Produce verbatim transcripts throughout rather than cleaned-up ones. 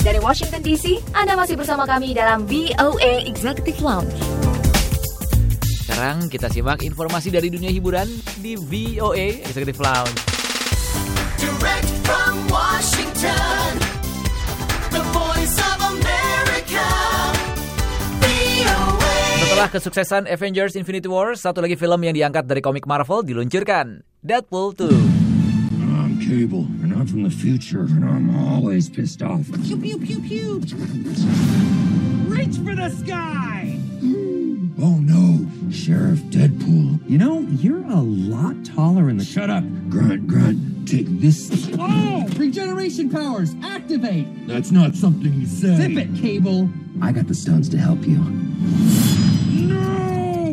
Dari Washington D C, Anda masih bersama kami dalam V O A Executive Lounge. Sekarang kita simak informasi dari dunia hiburan di V O A Executive Lounge. Direct from Washington, the voice of America, V O A. Setelah kesuksesan Avengers Infinity War, satu lagi film yang diangkat dari komik Marvel diluncurkan, Deadpool two. I'm Cable, and I'm from the future, and I'm always pissed off. Pew, pew, pew, pew. Reach for the sky! Oh no, Sheriff Deadpool. You know, you're a lot taller in the... Shut up, Grunt, Grunt. Take this. Oh! Regeneration powers, activate! That's not something you say. Zip it, Cable! I got the stones to help you. No!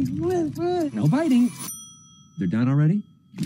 No biting. They're done already?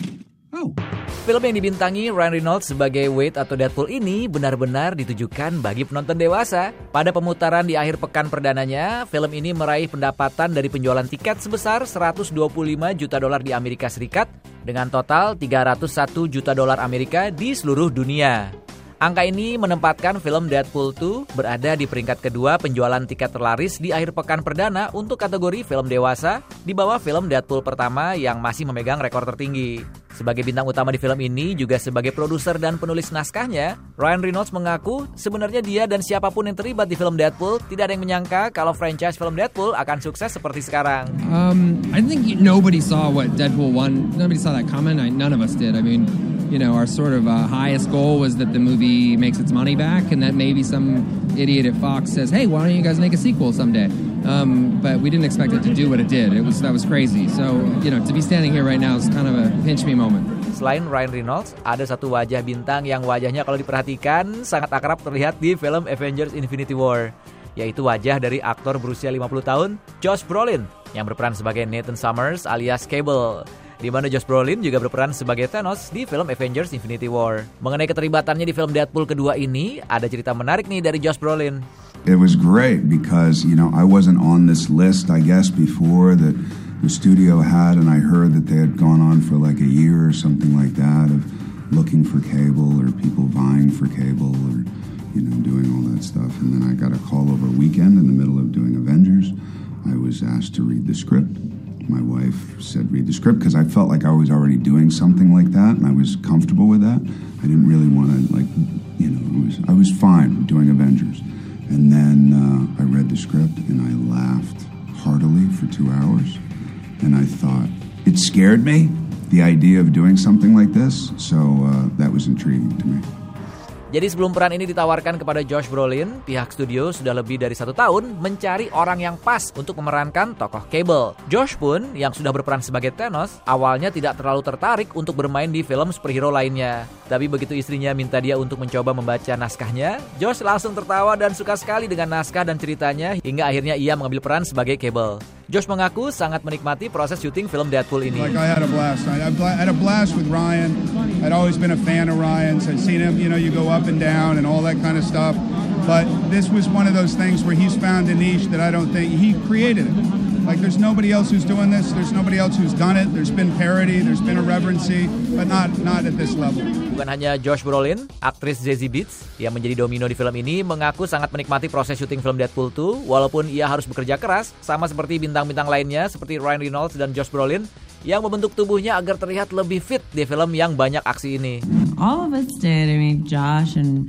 Oh. Film yang dibintangi Ryan Reynolds sebagai Wade atau Deadpool ini benar-benar ditujukan bagi penonton dewasa. Pada pemutaran di akhir pekan perdananya, film ini meraih pendapatan dari penjualan tiket sebesar seratus dua puluh lima juta dolar di Amerika Serikat dengan total tiga ratus satu juta dolar Amerika di seluruh dunia. Angka ini menempatkan film Deadpool two berada di peringkat kedua penjualan tiket terlaris di akhir pekan perdana untuk kategori film dewasa, di bawah film Deadpool pertama yang masih memegang rekor tertinggi. Sebagai bintang utama di film ini, juga sebagai produser dan penulis naskahnya, Ryan Reynolds mengaku sebenarnya dia dan siapapun yang terlibat di film Deadpool tidak ada yang menyangka kalau franchise film Deadpool akan sukses seperti sekarang. Um, I think nobody saw what Deadpool one, nobody saw that coming. I, none of us did. I mean, you know, our sort of uh, highest goal was that the movie makes its money back and that maybe some idiot at Fox says, hey, why don't you guys make a sequel someday? Um, but we didn't expect it to do what it did. It was that was crazy. So, you know, to be standing here right now is kind of a pinch me moment. Selain Ryan Reynolds, ada satu wajah bintang yang wajahnya kalau diperhatikan sangat akrab terlihat di film Avengers Infinity War, yaitu wajah dari aktor berusia lima puluh tahun, Josh Brolin, yang berperan sebagai Nathan Summers alias Cable, di mana Josh Brolin juga berperan sebagai Thanos di film Avengers Infinity War. Mengenai keterlibatannya di film Deadpool kedua ini, ada cerita menarik nih dari Josh Brolin. It was great because, you know, I wasn't on this list, I guess, before that the studio had, and I heard that they had gone on for like a year or something like that of looking for Cable or people vying for Cable or, you know, doing all that stuff. And then I got a call over a weekend in the middle of doing Avengers. I was asked to read the script. My wife said read the script because I felt like I was already doing something like that and I was comfortable with that. I didn't really want to, like, you know, it was, I was fine doing Avengers. And then uh, I read the script and I laughed heartily for two hours. And I thought, it scared me, the idea of doing something like this. So uh, that was intriguing to me. Jadi sebelum peran ini ditawarkan kepada Josh Brolin, pihak studio sudah lebih dari satu tahun mencari orang yang pas untuk memerankan tokoh Cable. Josh pun, yang sudah berperan sebagai Thanos, awalnya tidak terlalu tertarik untuk bermain di film superhero lainnya. Tapi begitu istrinya minta dia untuk mencoba membaca naskahnya, Josh langsung tertawa dan suka sekali dengan naskah dan ceritanya hingga akhirnya ia mengambil peran sebagai Cable. Josh mengaku sangat menikmati proses syuting film Deadpool ini. Like I had a blast. I had a blast with Ryan. I'd always been a fan of Ryan's. I'd seen him, you know, you go up and down and all that kind of stuff. But this was one of those things where he's found a niche that I don't think he created it. Like there's nobody else who's doing this. There's nobody else who's done it. There's been parody. There's been irreverency, but not not at this level. Bukan hanya Josh Brolin, aktris Zazie Beetz yang menjadi domino di film ini mengaku sangat menikmati proses syuting film Deadpool two walaupun ia harus bekerja keras sama seperti bintang-bintang lainnya seperti Ryan Reynolds dan Josh Brolin yang membentuk tubuhnya agar terlihat lebih fit di film yang banyak aksi ini. All of us did. I mean, Josh and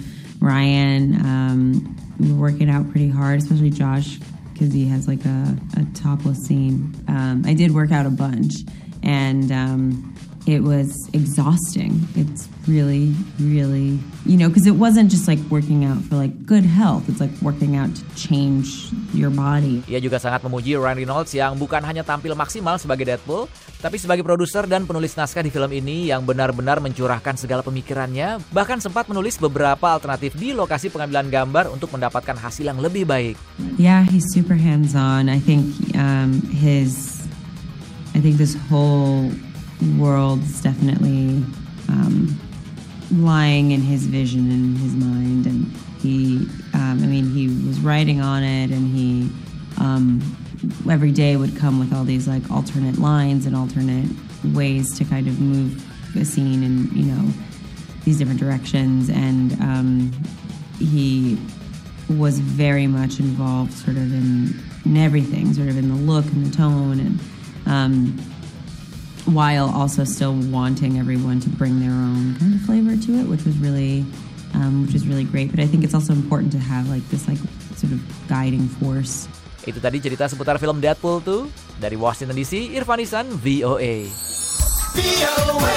Ryan um, we were working out pretty hard, especially Josh because he has like a, a topless scene. Um, I did work out a bunch and um, it was exhausting. It's really, really, you know, because it wasn't just like working out for like good health. It's like working out to change your body. Ia juga sangat memuji Ryan Reynolds yang bukan hanya tampil maksimal sebagai Deadpool, tapi sebagai produser dan penulis naskah di film ini yang benar-benar mencurahkan segala pemikirannya, bahkan sempat menulis beberapa alternatif di lokasi pengambilan gambar untuk mendapatkan hasil yang lebih baik. Yeah, he's super hands-on. I think um, his, I think this whole world's definitely um, lying in his vision and his mind, and he, um, I mean, he was writing on it, and he um, every day would come with all these like alternate lines and alternate ways to kind of move a scene in, you know, these different directions, and um, he was very much involved sort of in, in everything, sort of in the look and the tone, and um, while also still wanting everyone to bring their own kind of flavor to it, which was really, um, which was really great. But I think it's also important to have like this like sort of guiding force. Itu tadi cerita seputar film Deadpool tuh. Dari Washington D C, Irfan Isan, V O A. V O A.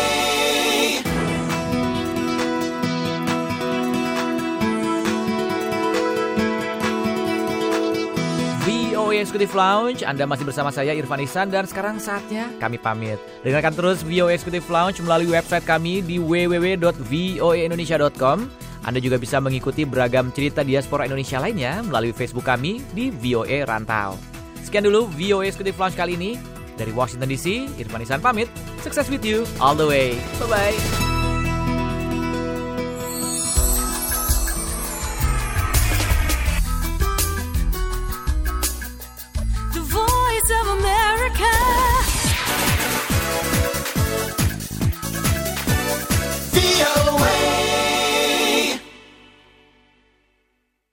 V O A Executive Lounge, Anda masih bersama saya Irfan Isan dan sekarang saatnya kami pamit. Dengarkan terus V O A Executive Lounge melalui website kami di w w w dot v o a indonesia dot com. Anda juga bisa mengikuti beragam cerita diaspora Indonesia lainnya melalui Facebook kami di V O A Rantau. Sekian dulu V O A Executive Lounge kali ini. Dari Washington D C, Irfan Isan pamit. Success with you all the way. Bye-bye.